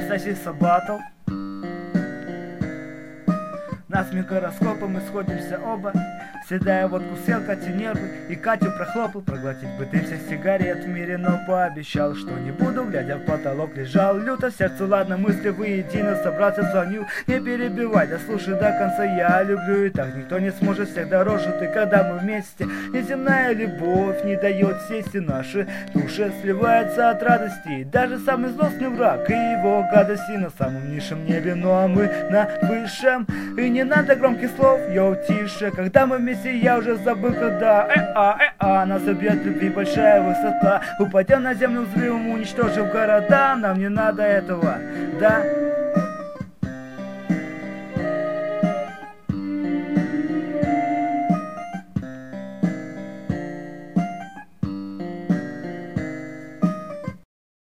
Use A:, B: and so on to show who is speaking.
A: настоящий сабатл. Нас микроскопом мы сходимся оба. Седая водку сел, Кате нервы, и Катю прохлопал. Проглотить бы ты всех сигарет в мире, но пообещал, что не буду. Глядя в потолок, лежал люто, сердцу ладно, мысли воедино. Собрался, звонил, не перебивай, да слушай до конца. Я люблю, и так никто не сможет, всех дороже ты, когда мы вместе. Неземная любовь не дает сесть, и наши души сливаются от радости. И даже самый злостный враг и его гадости на самом низшем небе, ну а мы на высшем. И не надо громких слов, йоу, тише. Когда мы вместе, я уже забыл, когда нас убьет любви большая высота. Упадем на землю взрывом, уничтожив города. Нам не надо этого, да.